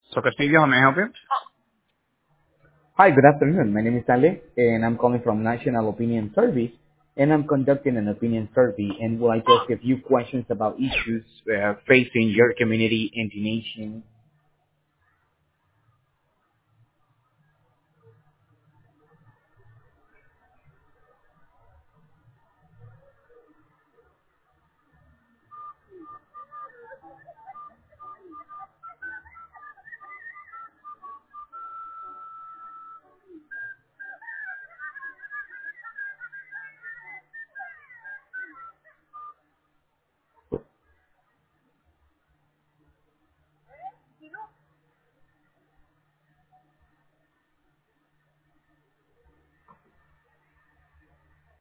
So Castillo, how may I help you? Hi, good afternoon. My name is Ale, and I'm calling from National Opinion Service, and I'm conducting an opinion survey and would like to ask a few questions about issues facing your community and the nation.